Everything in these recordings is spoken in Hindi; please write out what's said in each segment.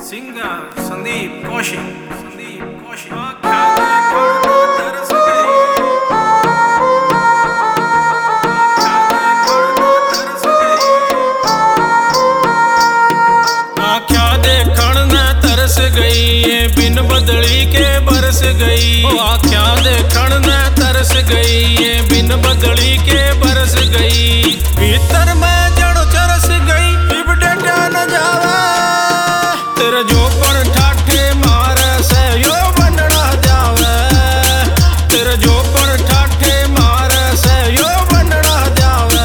सिंगर संदीप कौशिक। आख्या देखण न तरस गई ये बिन बदली के बरस गई। आख्या देखण न तरस गई ये बिन बदली के बरस गई। भीतर में जड़ चरस गई इब डेटा न जावे। तेरे जो पर ठाठे मारे से यो बनना जावे। तेरे जो पर ठाठे मारे से यो बनना जावे।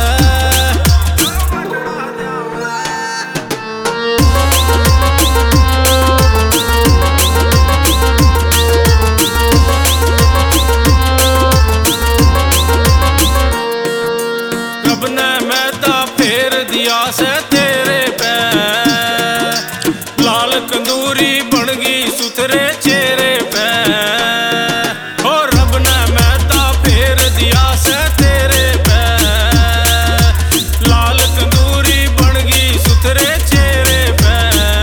रब ने मैदा फेर दिया से तेरे पे। लाल कंदूरी बन गई सुथरे चेहरे पे। ओ रब ने मैदा फेर दिया से तेरे पे। लाल कंदूरी बन गई सुथरे चेहरे पे।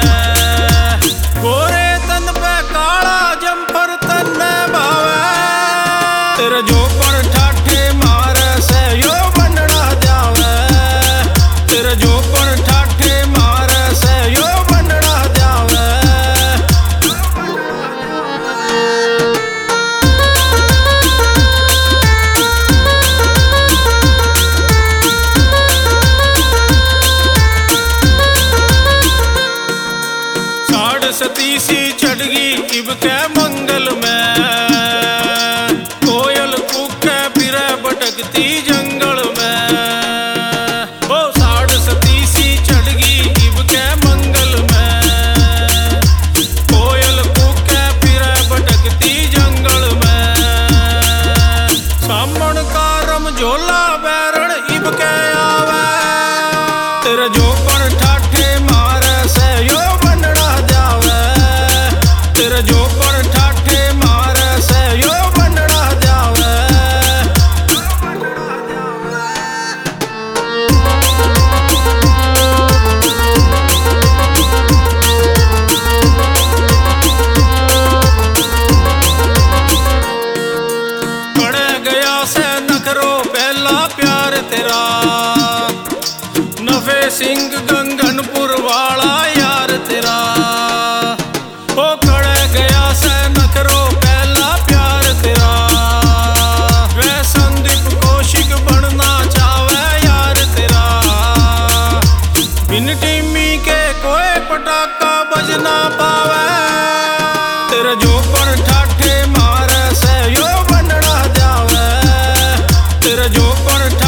गोरे तन पे काला जम्पर तन भावे। तेरे जो पर ठाठे मारे से यो बनना जावे। तेरे जो पर ठाठे मारे से यो बनना जावे। साढ़ सतीसी चढ़गी इब के मंगल में। कोयल कूके फिरे भटकती जंगल में। ओ साढ़ सतीसी चढ़गी इब के मंगल में। कोयल कूके फिरे भटकती जंगल में। सामण का रमझोला बैरण इब के आवे। तेरे जो पर ठाठे मारे से यो बनना जावे। तेरे जो पर ठाठे मारे से यो बनना जावे। पड़ गया से नखरो पहला प्यार तेरा। नफे सिंह गंगनपुर वाला यार तेरा। ओ कड़ गया से नखरो पहला प्यार तेरा। वे संदीप कौशिक बनना चावे यार तेरा। बिन टीमी के कोई पटाखा बजना पावे। तेरे जो पर ठाठे मारे से यो बनना जावे। तेरे जो पर